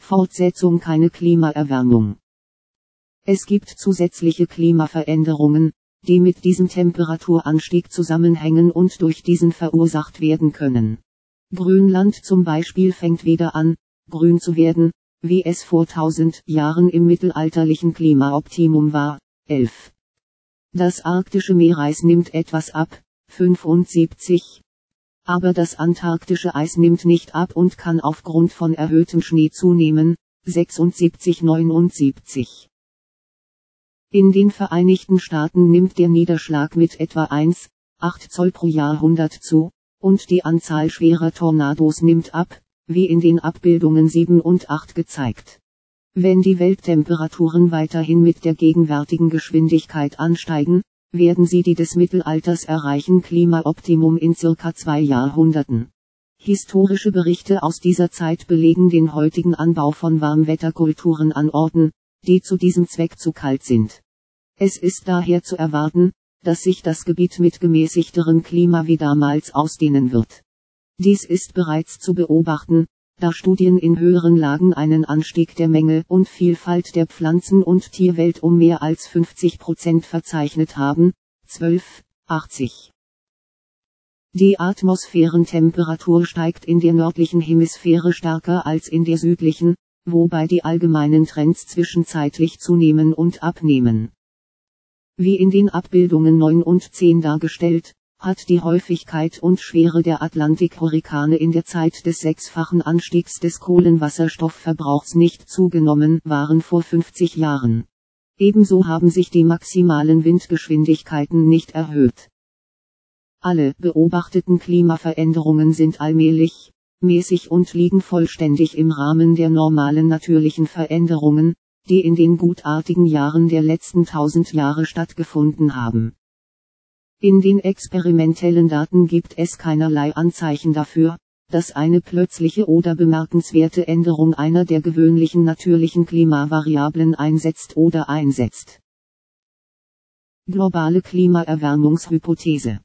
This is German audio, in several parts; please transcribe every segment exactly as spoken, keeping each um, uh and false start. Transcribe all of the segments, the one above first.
Fortsetzung keine Klimaerwärmung. Es gibt zusätzliche Klimaveränderungen, die mit diesem Temperaturanstieg zusammenhängen und durch diesen verursacht werden können. Grönland zum Beispiel fängt wieder an, grün zu werden, wie es vor tausend Jahren im mittelalterlichen Klimaoptimum war. elf. Das arktische Meereis nimmt etwas ab, fünfundsiebzig. Aber das antarktische Eis nimmt nicht ab und kann aufgrund von erhöhtem Schnee zunehmen, sechsundsiebzig neunundsiebzig. In den Vereinigten Staaten nimmt der Niederschlag mit etwa eins Komma acht Zoll pro Jahrhundert zu, und die Anzahl schwerer Tornados nimmt ab, wie in den Abbildungen sieben und acht gezeigt. Wenn die Welttemperaturen weiterhin mit der gegenwärtigen Geschwindigkeit ansteigen, werden sie die des Mittelalters erreichen Klimaoptimum in circa zwei Jahrhunderten. Historische Berichte aus dieser Zeit belegen den heutigen Anbau von Warmwetterkulturen an Orten, die zu diesem Zweck zu kalt sind. Es ist daher zu erwarten, dass sich das Gebiet mit gemäßigterem Klima wie damals ausdehnen wird. Dies ist bereits zu beobachten, da Studien in höheren Lagen einen Anstieg der Menge und Vielfalt der Pflanzen- und Tierwelt um mehr als fünfzig Prozent verzeichnet haben. zwölf achtzig. Die Atmosphärentemperatur steigt in der nördlichen Hemisphäre stärker als in der südlichen, wobei die allgemeinen Trends zwischenzeitlich zunehmen und abnehmen. Wie in den Abbildungen neun und zehn dargestellt, hat die Häufigkeit und Schwere der Atlantik-Hurrikane in der Zeit des sechsfachen Anstiegs des Kohlenwasserstoffverbrauchs nicht zugenommen, waren vor fünfzig Jahren. Ebenso haben sich die maximalen Windgeschwindigkeiten nicht erhöht. Alle beobachteten Klimaveränderungen sind allmählich, mäßig und liegen vollständig im Rahmen der normalen natürlichen Veränderungen, die in den gutartigen Jahren der letzten tausend Jahre stattgefunden haben. In den experimentellen Daten gibt es keinerlei Anzeichen dafür, dass eine plötzliche oder bemerkenswerte Änderung einer der gewöhnlichen natürlichen Klimavariablen einsetzt oder einsetzt. Globale Klimaerwärmungshypothese.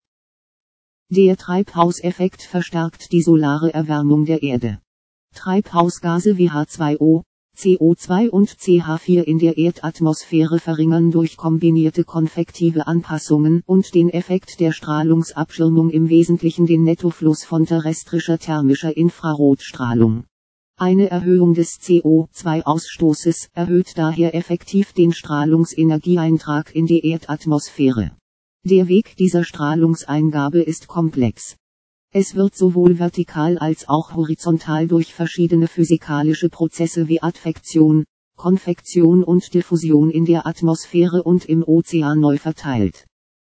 Der Treibhauseffekt verstärkt die solare Erwärmung der Erde. Treibhausgase wie H zwei O, C O zwei und C H vier in der Erdatmosphäre verringern durch kombinierte konvektive Anpassungen und den Effekt der Strahlungsabschirmung im Wesentlichen den Nettofluss von terrestrischer thermischer Infrarotstrahlung. Eine Erhöhung des C O zwei Ausstoßes erhöht daher effektiv den Strahlungsenergieeintrag in die Erdatmosphäre. Der Weg dieser Strahlungseingabe ist komplex. Es wird sowohl vertikal als auch horizontal durch verschiedene physikalische Prozesse wie Advektion, Konvektion und Diffusion in der Atmosphäre und im Ozean neu verteilt.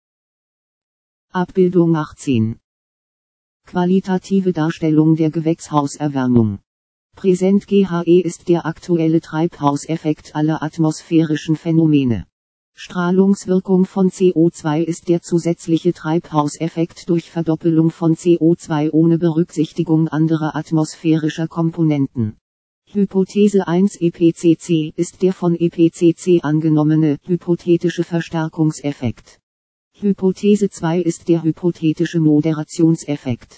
Abbildung achtzehn. Qualitative Darstellung der Gewächshauserwärmung. Präsent G H E ist der aktuelle Treibhauseffekt aller atmosphärischen Phänomene. Strahlungswirkung von C O zwei ist der zusätzliche Treibhauseffekt durch Verdoppelung von C O zwei ohne Berücksichtigung anderer atmosphärischer Komponenten. Hypothese eins E P C C ist der von E P C C angenommene hypothetische Verstärkungseffekt. Hypothese zwei ist der hypothetische Moderationseffekt.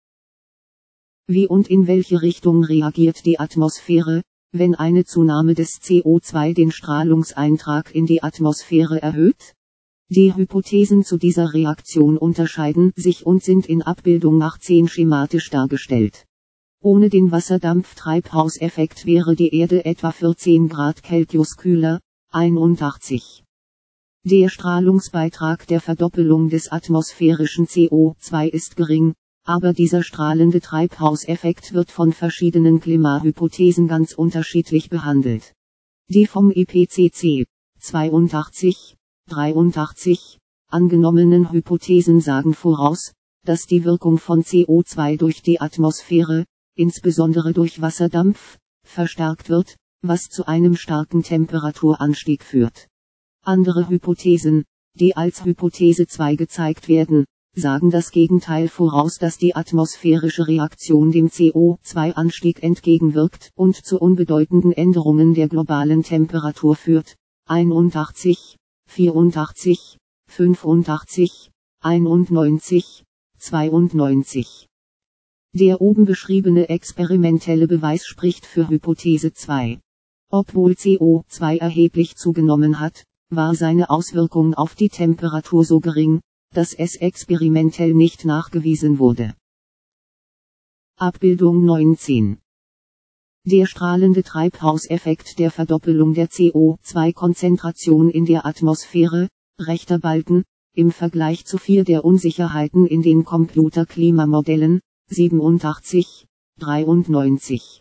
Wie und in welche Richtung reagiert die Atmosphäre, wenn eine Zunahme des C O zwei den Strahlungseintrag in die Atmosphäre erhöht? Die Hypothesen zu dieser Reaktion unterscheiden sich und sind in Abbildung achtzehn schematisch dargestellt. Ohne den Wasserdampftreibhauseffekt wäre die Erde etwa vierzehn Grad Celsius kühler, einundachtzig. Der Strahlungsbeitrag der Verdoppelung des atmosphärischen C O zwei ist gering, aber dieser strahlende Treibhauseffekt wird von verschiedenen Klimahypothesen ganz unterschiedlich behandelt. Die vom E P C C zweiundachtzig, dreiundachtzig angenommenen Hypothesen sagen voraus, dass die Wirkung von C O zwei durch die Atmosphäre, insbesondere durch Wasserdampf, verstärkt wird, was zu einem starken Temperaturanstieg führt. Andere Hypothesen, die als Hypothese zwei gezeigt werden, sagen das Gegenteil voraus, dass die atmosphärische Reaktion dem C O zwei Anstieg entgegenwirkt und zu unbedeutenden Änderungen der globalen Temperatur führt. einundachtzig, vierundachtzig, fünfundachtzig, einundneunzig, zweiundneunzig. Der oben beschriebene experimentelle Beweis spricht für Hypothese zwei. Obwohl C O zwei erheblich zugenommen hat, war seine Auswirkung auf die Temperatur so gering, dass es experimentell nicht nachgewiesen wurde. Abbildung neunzehn. Der strahlende Treibhauseffekt der Verdoppelung der C O zwei Konzentration in der Atmosphäre, rechter Balken, im Vergleich zu vier der Unsicherheiten in den Computerklimamodellen, siebenundachtzig, dreiundneunzig.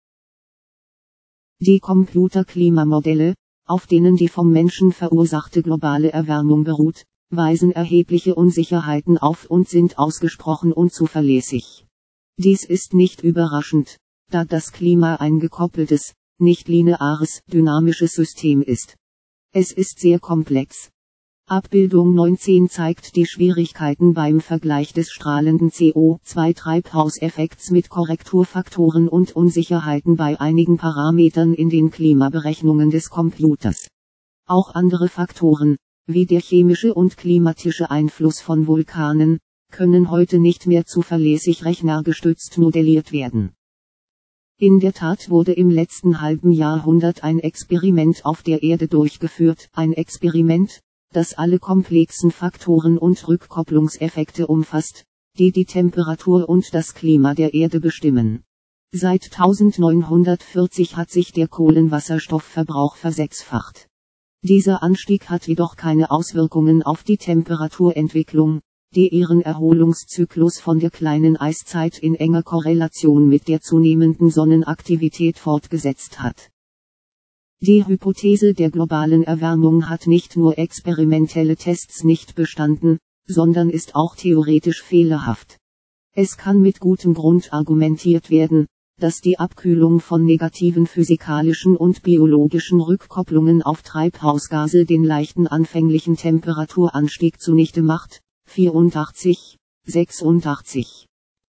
Die Computerklimamodelle, auf denen die vom Menschen verursachte globale Erwärmung beruht, weisen erhebliche Unsicherheiten auf und sind ausgesprochen unzuverlässig. Dies ist nicht überraschend, da das Klima ein gekoppeltes, nicht lineares, dynamisches System ist. Es ist sehr komplex. Abbildung neunzehn zeigt die Schwierigkeiten beim Vergleich des strahlenden C O zwei Treibhauseffekts mit Korrekturfaktoren und Unsicherheiten bei einigen Parametern in den Klimaberechnungen des Computers. Auch andere Faktoren, wie der chemische und klimatische Einfluss von Vulkanen, können heute nicht mehr zuverlässig rechnergestützt modelliert werden. In der Tat wurde im letzten halben Jahrhundert ein Experiment auf der Erde durchgeführt, ein Experiment, das alle komplexen Faktoren und Rückkopplungseffekte umfasst, die die Temperatur und das Klima der Erde bestimmen. Seit neunzehnhundertvierzig hat sich der Kohlenwasserstoffverbrauch versechsfacht. Dieser Anstieg hat jedoch keine Auswirkungen auf die Temperaturentwicklung, die ihren Erholungszyklus von der kleinen Eiszeit in enger Korrelation mit der zunehmenden Sonnenaktivität fortgesetzt hat. Die Hypothese der globalen Erwärmung hat nicht nur experimentelle Tests nicht bestanden, sondern ist auch theoretisch fehlerhaft. Es kann mit gutem Grund argumentiert werden, dass die Abkühlung von negativen physikalischen und biologischen Rückkopplungen auf Treibhausgase den leichten anfänglichen Temperaturanstieg zunichte macht, vierundachtzig, sechsundachtzig.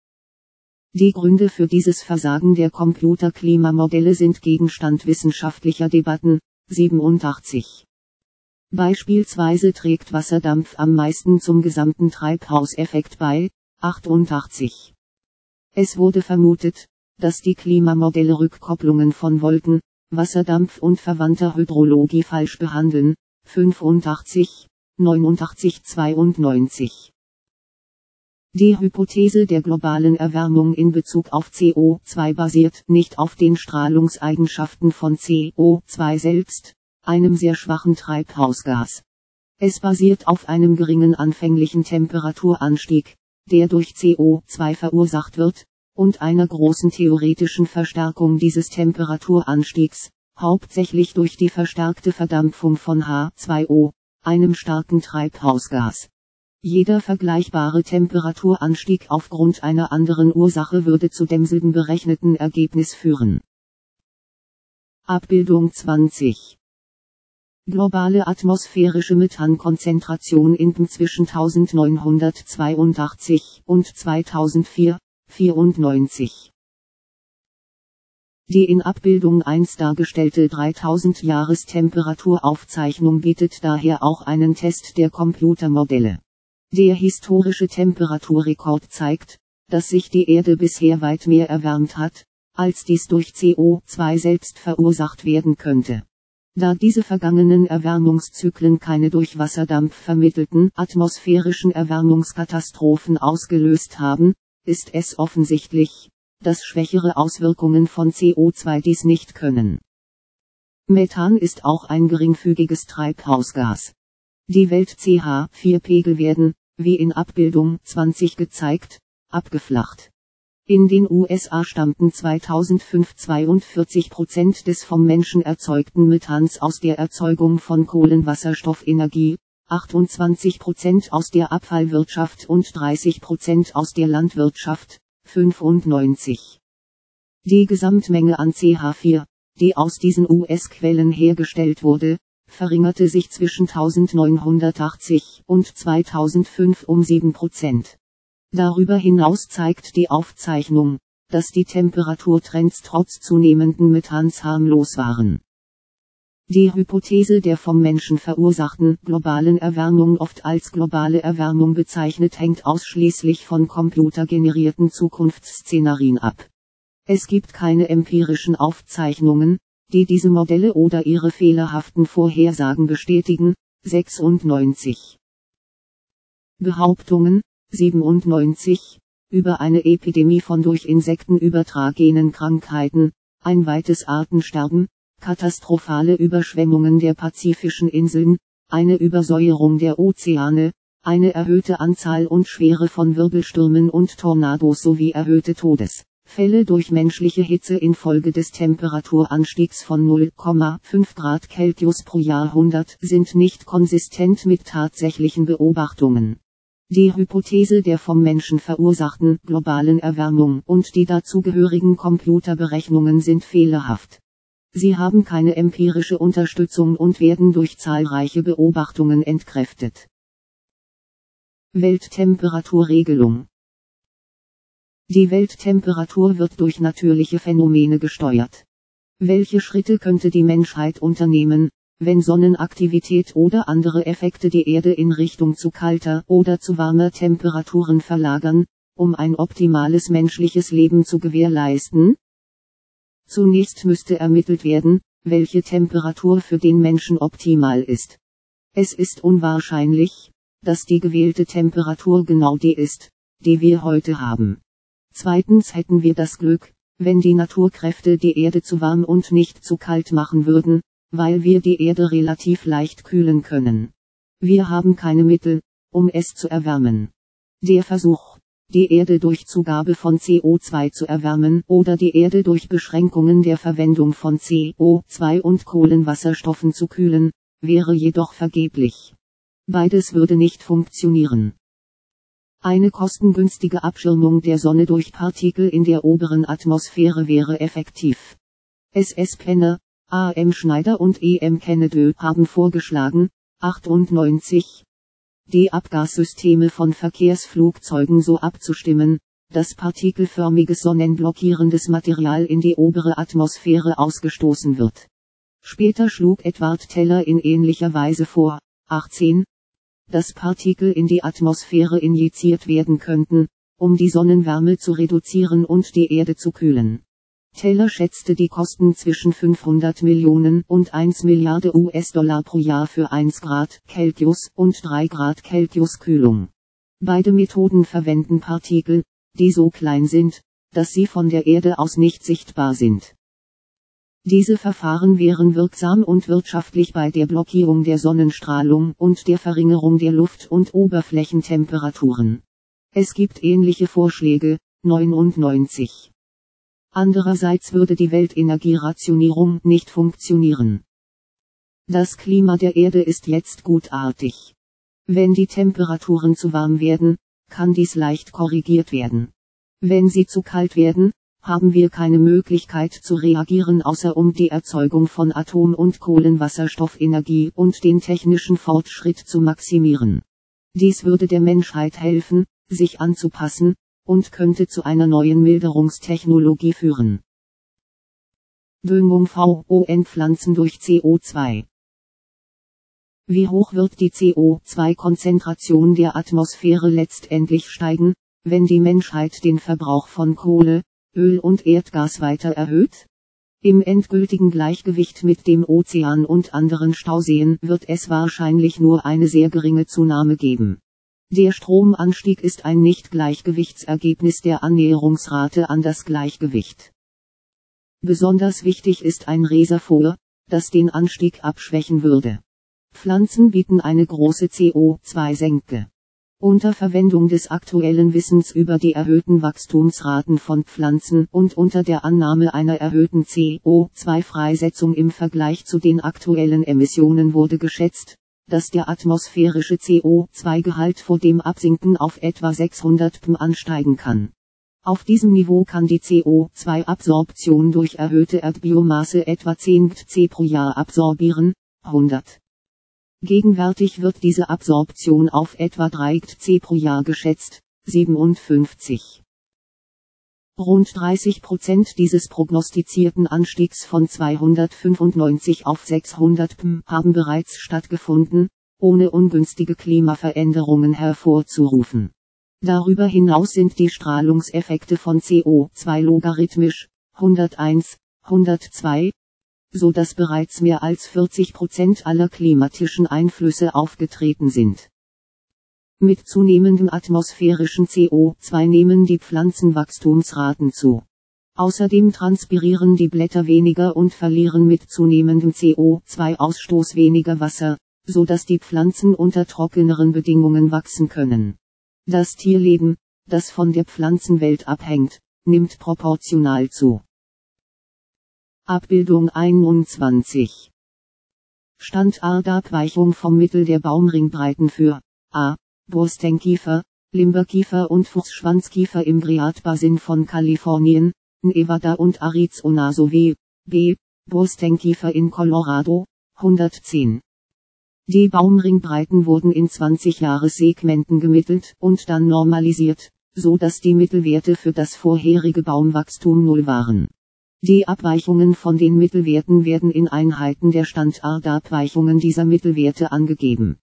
Die Gründe für dieses Versagen der Computerklimamodelle sind Gegenstand wissenschaftlicher Debatten, siebenundachtzig. Beispielsweise trägt Wasserdampf am meisten zum gesamten Treibhauseffekt bei, achtundachtzig. Es wurde vermutet, dass die Klimamodelle Rückkopplungen von Wolken, Wasserdampf und verwandter Hydrologie falsch behandeln, fünfundachtzig, neunundachtzig zweiundneunzig. Die Hypothese der globalen Erwärmung in Bezug auf C O zwei basiert nicht auf den Strahlungseigenschaften von C O zwei selbst, einem sehr schwachen Treibhausgas. Es basiert auf einem geringen anfänglichen Temperaturanstieg, der durch C O zwei verursacht wird, und einer großen theoretischen Verstärkung dieses Temperaturanstiegs, hauptsächlich durch die verstärkte Verdampfung von H zwei O, einem starken Treibhausgas. Jeder vergleichbare Temperaturanstieg aufgrund einer anderen Ursache würde zu demselben berechneten Ergebnis führen. Abbildung zwanzig. Globale atmosphärische Methankonzentration in zwischen neunzehnhundertzweiundachtzig und zweitausendvier, vierundneunzig. Die in Abbildung eins dargestellte dreitausend Jahres-Temperaturaufzeichnung bietet daher auch einen Test der Computermodelle. Der historische Temperaturrekord zeigt, dass sich die Erde bisher weit mehr erwärmt hat, als dies durch C O zwei selbst verursacht werden könnte. Da diese vergangenen Erwärmungszyklen keine durch Wasserdampf vermittelten atmosphärischen Erwärmungskatastrophen ausgelöst haben, ist es offensichtlich, dass schwächere Auswirkungen von C O zwei dies nicht können. Methan ist auch ein geringfügiges Treibhausgas. Die Welt-C H vier Pegel werden, wie in Abbildung zwanzig gezeigt, abgeflacht. In den U S A stammten zweitausendfünf zweiundvierzig Prozent des vom Menschen erzeugten Methans aus der Erzeugung von Kohlenwasserstoffenergie, achtundzwanzig Prozent aus der Abfallwirtschaft und dreißig Prozent aus der Landwirtschaft, fünfundneunzig. Die Gesamtmenge an C H vier, die aus diesen U S-Quellen hergestellt wurde, verringerte sich zwischen neunzehnhundertachtzig und zweitausendfünf um sieben Prozent. Darüber hinaus zeigt die Aufzeichnung, dass die Temperaturtrends trotz zunehmenden Methans harmlos waren. Die Hypothese der vom Menschen verursachten globalen Erwärmung, oft als globale Erwärmung bezeichnet, hängt ausschließlich von computergenerierten Zukunftsszenarien ab. Es gibt keine empirischen Aufzeichnungen, die diese Modelle oder ihre fehlerhaften Vorhersagen bestätigen. sechsundneunzig. Behauptungen, siebenundneunzig, über eine Epidemie von durch Insekten übertragenen Krankheiten, ein weites Artensterben, katastrophale Überschwemmungen der pazifischen Inseln, eine Übersäuerung der Ozeane, eine erhöhte Anzahl und Schwere von Wirbelstürmen und Tornados sowie erhöhte Todesfälle durch menschliche Hitze infolge des Temperaturanstiegs von null Komma fünf Grad Celsius pro Jahrhundert sind nicht konsistent mit tatsächlichen Beobachtungen. Die Hypothese der vom Menschen verursachten globalen Erwärmung und die dazugehörigen Computerberechnungen sind fehlerhaft. Sie haben keine empirische Unterstützung und werden durch zahlreiche Beobachtungen entkräftet. Welttemperaturregelung. Die Welttemperatur wird durch natürliche Phänomene gesteuert. Welche Schritte könnte die Menschheit unternehmen, wenn Sonnenaktivität oder andere Effekte die Erde in Richtung zu kalter oder zu warmer Temperaturen verlagern, um ein optimales menschliches Leben zu gewährleisten? Zunächst müsste ermittelt werden, welche Temperatur für den Menschen optimal ist. Es ist unwahrscheinlich, dass die gewählte Temperatur genau die ist, die wir heute haben. Zweitens hätten wir das Glück, wenn die Naturkräfte die Erde zu warm und nicht zu kalt machen würden, weil wir die Erde relativ leicht kühlen können. Wir haben keine Mittel, um es zu erwärmen. Der Versuch, die Erde durch Zugabe von C O zwei zu erwärmen oder die Erde durch Beschränkungen der Verwendung von C O zwei und Kohlenwasserstoffen zu kühlen, wäre jedoch vergeblich. Beides würde nicht funktionieren. Eine kostengünstige Abschirmung der Sonne durch Partikel in der oberen Atmosphäre wäre effektiv. S S Penner, A M Schneider und E M Kennedy haben vorgeschlagen, achtundneunzig, die Abgassysteme von Verkehrsflugzeugen so abzustimmen, dass partikelförmiges sonnenblockierendes Material in die obere Atmosphäre ausgestoßen wird. Später schlug Edward Teller in ähnlicher Weise vor, achtzehn, dass Partikel in die Atmosphäre injiziert werden könnten, um die Sonnenwärme zu reduzieren und die Erde zu kühlen. Teller schätzte die Kosten zwischen fünfhundert Millionen und eine Milliarde U S-Dollar pro Jahr für eins Grad Celsius und drei Grad Celsius Kühlung. Beide Methoden verwenden Partikel, die so klein sind, dass sie von der Erde aus nicht sichtbar sind. Diese Verfahren wären wirksam und wirtschaftlich bei der Blockierung der Sonnenstrahlung und der Verringerung der Luft- und Oberflächentemperaturen. Es gibt ähnliche Vorschläge, neunundneunzig. Andererseits würde die Weltenergierationierung nicht funktionieren. Das Klima der Erde ist jetzt gutartig. Wenn die Temperaturen zu warm werden, kann dies leicht korrigiert werden. Wenn sie zu kalt werden, haben wir keine Möglichkeit zu reagieren, außer um die Erzeugung von Atom- und Kohlenwasserstoffenergie und den technischen Fortschritt zu maximieren. Dies würde der Menschheit helfen, sich anzupassen, und könnte zu einer neuen Milderungstechnologie führen. Düngung von Pflanzen durch C O zwei. Wie hoch wird die C O zwei Konzentration der Atmosphäre letztendlich steigen, wenn die Menschheit den Verbrauch von Kohle, Öl und Erdgas weiter erhöht? Im endgültigen Gleichgewicht mit dem Ozean und anderen Stauseen wird es wahrscheinlich nur eine sehr geringe Zunahme geben. Der Stromanstieg ist ein Nicht-Gleichgewichtsergebnis der Annäherungsrate an das Gleichgewicht. Besonders wichtig ist ein Reservoir, das den Anstieg abschwächen würde. Pflanzen bieten eine große C O zwei Senke. Unter Verwendung des aktuellen Wissens über die erhöhten Wachstumsraten von Pflanzen und unter der Annahme einer erhöhten C O zwei Freisetzung im Vergleich zu den aktuellen Emissionen wurde geschätzt, dass der atmosphärische C O zwei Gehalt vor dem Absinken auf etwa sechshundert ppm ansteigen kann. Auf diesem Niveau kann die C O zwei Absorption durch erhöhte Erdbiomasse etwa zehn Ppm pro Jahr absorbieren, hundert. Gegenwärtig wird diese Absorption auf etwa drei Ppm pro Jahr geschätzt, siebenundfünfzig. Rund dreißig Prozent dieses prognostizierten Anstiegs von zweihundertfünfundneunzig auf sechshundert Ppm haben bereits stattgefunden, ohne ungünstige Klimaveränderungen hervorzurufen. Darüber hinaus sind die Strahlungseffekte von C O zwei logarithmisch, hunderteins, hundertzwei, so dass bereits mehr als vierzig Prozent aller klimatischen Einflüsse aufgetreten sind. Mit zunehmendem atmosphärischen C O zwei nehmen die Pflanzenwachstumsraten zu. Außerdem transpirieren die Blätter weniger und verlieren mit zunehmendem C O zwei Ausstoß weniger Wasser, so dass die Pflanzen unter trockeneren Bedingungen wachsen können. Das Tierleben, das von der Pflanzenwelt abhängt, nimmt proportional zu. Abbildung einundzwanzig. Standardabweichung vom Mittel der Baumringbreiten für a. Borstenkiefer, Limberkiefer und Fuchsschwanzkiefer im Great-Basin von Kalifornien, Nevada und Arizona sowie b. Borstenkiefer in Colorado, hundertzehn. Die Baumringbreiten wurden in zwanzig Jahressegmenten gemittelt und dann normalisiert, so dass die Mittelwerte für das vorherige Baumwachstum null waren. Die Abweichungen von den Mittelwerten werden in Einheiten der Standardabweichungen dieser Mittelwerte angegeben.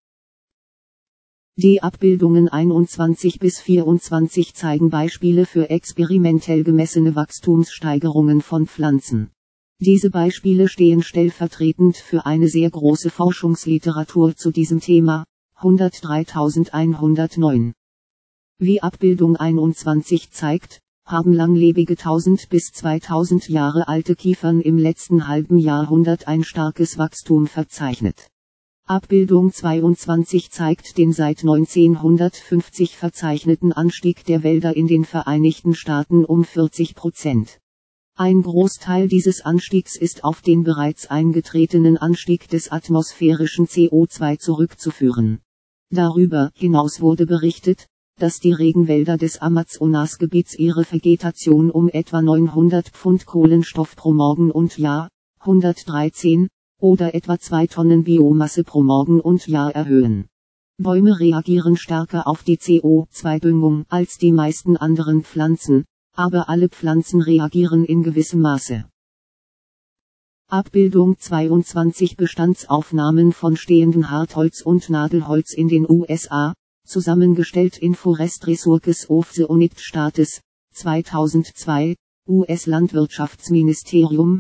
Die Abbildungen einundzwanzig bis vierundzwanzig zeigen Beispiele für experimentell gemessene Wachstumssteigerungen von Pflanzen. Diese Beispiele stehen stellvertretend für eine sehr große Forschungsliteratur zu diesem Thema, hundertdreitausendeinhundertneun. Wie Abbildung einundzwanzig zeigt, haben langlebige tausend bis zweitausend Jahre alte Kiefern im letzten halben Jahrhundert ein starkes Wachstum verzeichnet. Abbildung zweiundzwanzig zeigt den seit neunzehnhundertfünfzig verzeichneten Anstieg der Wälder in den Vereinigten Staaten um vierzig Prozent. Ein Großteil dieses Anstiegs ist auf den bereits eingetretenen Anstieg des atmosphärischen C O zwei zurückzuführen. Darüber hinaus wurde berichtet, dass die Regenwälder des Amazonasgebiets ihre Vegetation um etwa neunhundert Pfund Kohlenstoff pro Morgen und Jahr, hundertdreizehn, oder etwa zwei Tonnen Biomasse pro Morgen und Jahr erhöhen. Bäume reagieren stärker auf die C O zwei Düngung als die meisten anderen Pflanzen, aber alle Pflanzen reagieren in gewissem Maße. Abbildung zweiundzwanzig Bestandsaufnahmen von stehendem Hartholz und Nadelholz in den U S A, zusammengestellt in Forest Resources of the United States, zweitausendzwei, U S-Landwirtschaftsministerium,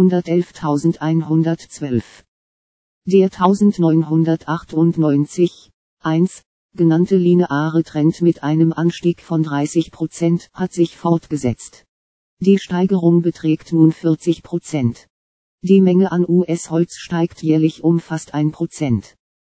hundertelftausendeinhundertzwölf. Der neunzehnhundertachtundneunzig, eins, genannte lineare Trend mit einem Anstieg von dreißig Prozent hat sich fortgesetzt. Die Steigerung beträgt nun vierzig Prozent. Die Menge an U S-Holz steigt jährlich um fast ein Prozent.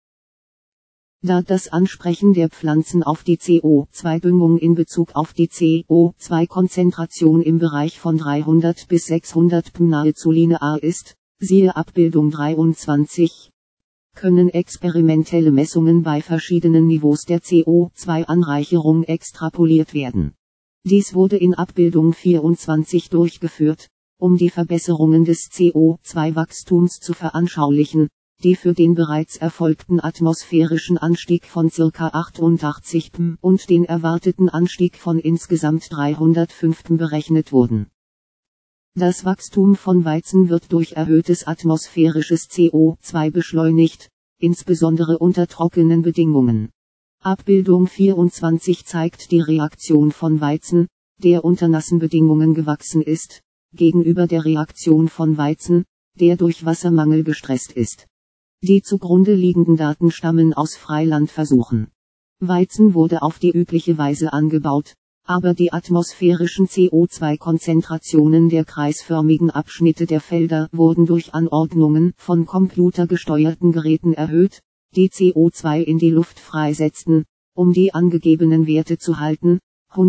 Da das Ansprechen der Pflanzen auf die C O zwei Düngung in Bezug auf die C O zwei Konzentration im Bereich von dreihundert bis sechshundert Ppm nahezu linear ist, siehe Abbildung dreiundzwanzig, können experimentelle Messungen bei verschiedenen Niveaus der C O zwei Anreicherung extrapoliert werden. Dies wurde in Abbildung vierundzwanzig durchgeführt, um die Verbesserungen des C O zwei Wachstums zu veranschaulichen, die für den bereits erfolgten atmosphärischen Anstieg von ca. achtundachtzig Ppm und den erwarteten Anstieg von insgesamt dreihundertfünf Ppm berechnet wurden. Das Wachstum von Weizen wird durch erhöhtes atmosphärisches C O zwei beschleunigt, insbesondere unter trockenen Bedingungen. Abbildung vierundzwanzig zeigt die Reaktion von Weizen, der unter nassen Bedingungen gewachsen ist, gegenüber der Reaktion von Weizen, der durch Wassermangel gestresst ist. Die zugrunde liegenden Daten stammen aus Freilandversuchen. Weizen wurde auf die übliche Weise angebaut, aber die atmosphärischen C O zwei Konzentrationen der kreisförmigen Abschnitte der Felder wurden durch Anordnungen von computergesteuerten Geräten erhöht, die C O zwei in die Luft freisetzten, um die angegebenen Werte zu halten,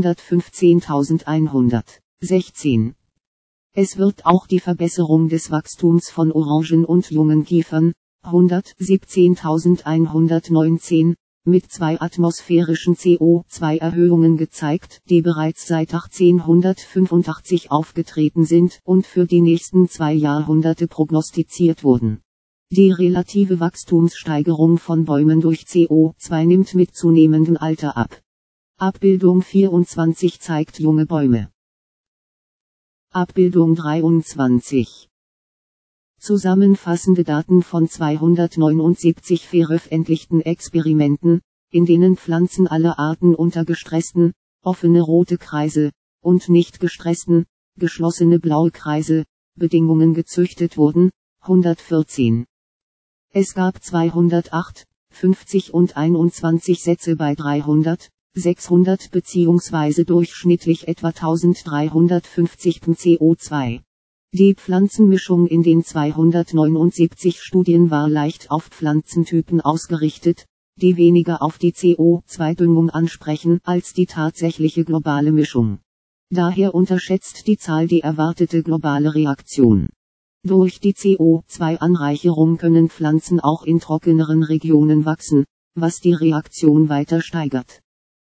hundertfünfzehntausendeinhundertsechzehn. Es wird auch die Verbesserung des Wachstums von Orangen und jungen Kiefern, hundertsiebzehntausendeinhundertneunzehn, mit zwei atmosphärischen C O zwei Erhöhungen gezeigt, die bereits seit achtzehnhundertfünfundachtzig aufgetreten sind und für die nächsten zwei Jahrhunderte prognostiziert wurden. Die relative Wachstumssteigerung von Bäumen durch C O zwei nimmt mit zunehmendem Alter ab. Abbildung vierundzwanzig zeigt junge Bäume. Abbildung dreiundzwanzig. Zusammenfassende Daten von zweihundertneunundsiebzig veröffentlichten Experimenten, in denen Pflanzen aller Arten unter gestressten, offene rote Kreise, und nicht gestressten, geschlossene blaue Kreise, Bedingungen gezüchtet wurden, hundertvierzehn. Es gab zweihundertacht, fünfzig und einundzwanzig Sätze bei dreihundert, sechshundert bzw. durchschnittlich etwa eintausenddreihundertfünfzig Tonnen C O zwei. Die Pflanzenmischung in den zweihundertneunundsiebzig Studien war leicht auf Pflanzentypen ausgerichtet, die weniger auf die C O zwei Düngung ansprechen als die tatsächliche globale Mischung. Daher unterschätzt die Zahl die erwartete globale Reaktion. Durch die C O zwei Anreicherung können Pflanzen auch in trockeneren Regionen wachsen, was die Reaktion weiter steigert.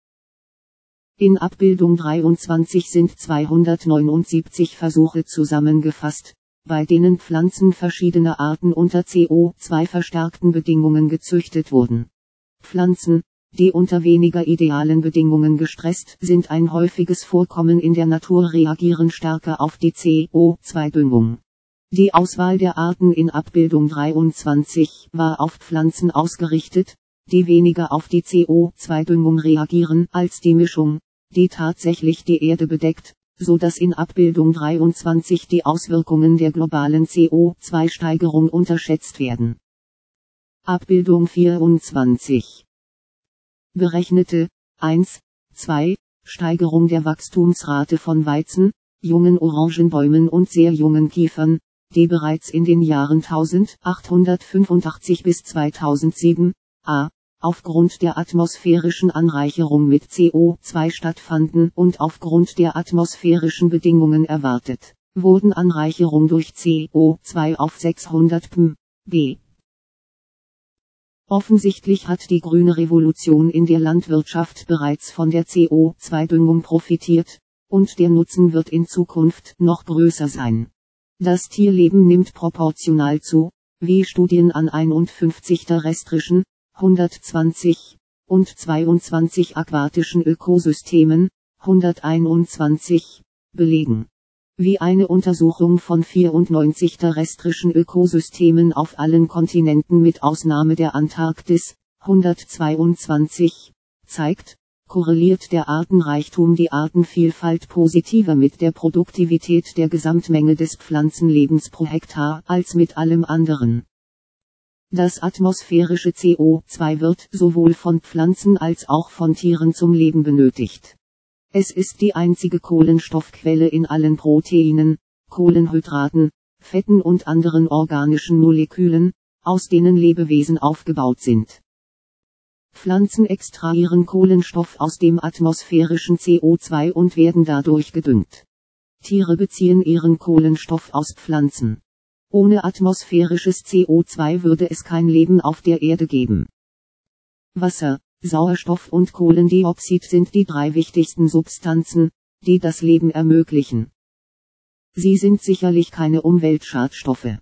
In Abbildung dreiundzwanzig sind zweihundertneunundsiebzig Versuche zusammengefasst, bei denen Pflanzen verschiedener Arten unter C O zwei verstärkten Bedingungen gezüchtet wurden. Pflanzen, die unter weniger idealen Bedingungen gestresst sind, ein häufiges Vorkommen in der Natur, reagieren stärker auf die C O zwei Düngung. Die Auswahl der Arten in Abbildung dreiundzwanzig war auf Pflanzen ausgerichtet, die weniger auf die C O zwei Düngung reagieren als die Mischung, die tatsächlich die Erde bedeckt, so dass in Abbildung dreiundzwanzig die Auswirkungen der globalen C O zwei Steigerung unterschätzt werden. Abbildung vierundzwanzig. Berechnete eins, zwei Steigerung der Wachstumsrate von Weizen, jungen Orangenbäumen und sehr jungen Kiefern, die bereits in den Jahren eintausendachthundertfünfundachtzig bis zweitausendsieben, a. aufgrund der atmosphärischen Anreicherung mit C O zwei stattfanden und aufgrund der atmosphärischen Bedingungen erwartet, wurden Anreicherung durch C O zwei auf sechshundert ppm, b. Offensichtlich hat die grüne Revolution in der Landwirtschaft bereits von der C O zwei Düngung profitiert, und der Nutzen wird in Zukunft noch größer sein. Das Tierleben nimmt proportional zu, wie Studien an einundfünfzig terrestrischen, hundertzwanzig, und zweiundzwanzig aquatischen Ökosystemen, hunderteinundzwanzig, belegen. Wie eine Untersuchung von vierundneunzig terrestrischen Ökosystemen auf allen Kontinenten mit Ausnahme der Antarktis, hundertzweiundzwanzig, zeigt, korreliert der Artenreichtum die Artenvielfalt positiver mit der Produktivität der Gesamtmenge des Pflanzenlebens pro Hektar als mit allem anderen. Das atmosphärische C O zwei wird sowohl von Pflanzen als auch von Tieren zum Leben benötigt. Es ist die einzige Kohlenstoffquelle in allen Proteinen, Kohlenhydraten, Fetten und anderen organischen Molekülen, aus denen Lebewesen aufgebaut sind. Pflanzen extrahieren Kohlenstoff aus dem atmosphärischen C O zwei und werden dadurch gedüngt. Tiere beziehen ihren Kohlenstoff aus Pflanzen. Ohne atmosphärisches C O zwei würde es kein Leben auf der Erde geben. Wasser, Sauerstoff und Kohlendioxid sind die drei wichtigsten Substanzen, die das Leben ermöglichen. Sie sind sicherlich keine Umweltschadstoffe.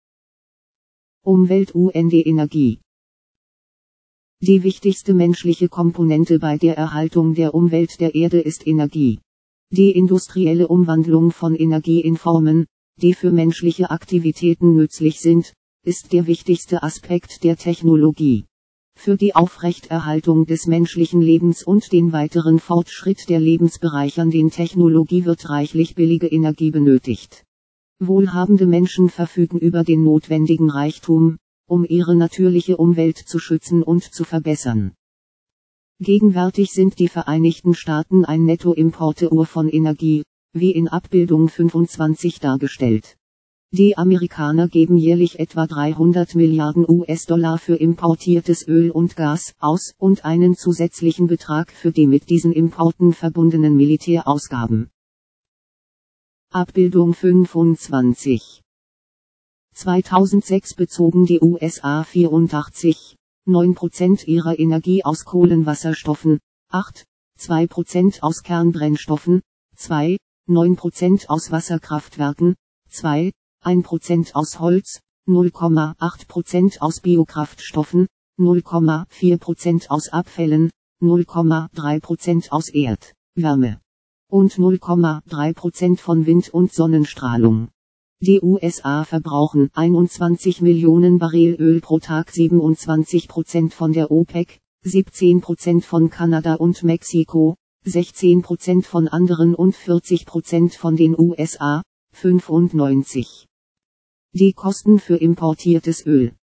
Umwelt und Energie. Die wichtigste menschliche Komponente bei der Erhaltung der Umwelt der Erde ist Energie. Die industrielle Umwandlung von Energie in Formen, die für menschliche Aktivitäten nützlich sind, ist der wichtigste Aspekt der Technologie. Für die Aufrechterhaltung des menschlichen Lebens und den weiteren Fortschritt der lebensbereichernden Technologie wird reichlich billige Energie benötigt. Wohlhabende Menschen verfügen über den notwendigen Reichtum, um ihre natürliche Umwelt zu schützen und zu verbessern. Gegenwärtig sind die Vereinigten Staaten ein Nettoimporteur von Energie, wie in Abbildung fünfundzwanzig dargestellt. Die Amerikaner geben jährlich etwa dreihundert Milliarden U S-Dollar für importiertes Öl und Gas aus und einen zusätzlichen Betrag für die mit diesen Importen verbundenen Militärausgaben. Abbildung fünfundzwanzig. zweitausendsechs bezogen die U S A vierundachtzig Komma neun Prozent ihrer Energie aus Kohlenwasserstoffen, acht Komma zwei Prozent aus Kernbrennstoffen, zwei Komma neun Prozent aus Wasserkraftwerken, zwei Komma eins Prozent aus Holz, null Komma acht Prozent aus Biokraftstoffen, null Komma vier Prozent aus Abfällen, null Komma drei Prozent aus Erdwärme. und null Komma drei Prozent von Wind- und Sonnenstrahlung. Die U S A verbrauchen einundzwanzig Millionen Barrel Öl pro Tag, siebenundzwanzig Prozent von der OPEC, siebzehn Prozent von Kanada und Mexiko, sechzehn Prozent von anderen und vierzig Prozent von den U S A, fünfundneunzig. Die Kosten für importiertes Öl.